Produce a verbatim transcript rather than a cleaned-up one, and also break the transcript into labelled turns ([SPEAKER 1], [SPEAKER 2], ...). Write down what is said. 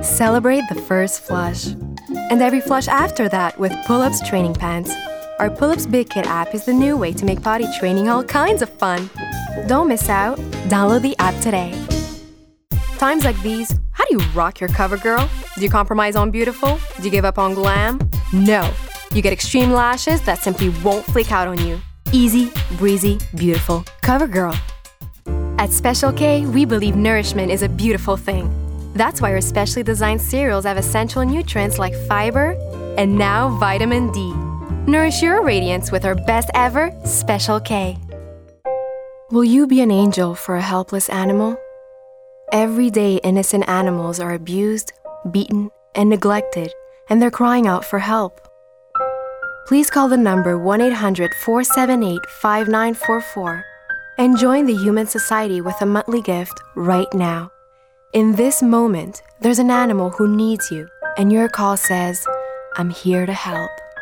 [SPEAKER 1] Celebrate the first flush. And every flush after that with Pull-Ups Training Pants. Our Pull-Ups Big Kit app is the new way to make potty training all kinds of fun. Don't miss out. Download the app today. Times like these, how do you rock your cover girl? Do you compromise on beautiful? Do you give up on glam? No. You get extreme lashes that simply won't flake out on you. Easy, breezy, beautiful CoverGirl. At Special K, we believe nourishment is a beautiful thing. That's why our specially designed cereals have essential nutrients like fiber and now vitamin D. Nourish your radiance with our best ever Special K. Will you be an angel for a helpless animal? Every day, innocent animals are abused, beaten, and neglected, and they're crying out for help. Please call the number one eight hundred, four seven eight, five nine four four and join the Human Society with a monthly gift right now. In this moment, there's an animal who needs you, and your call says, "I'm here to help."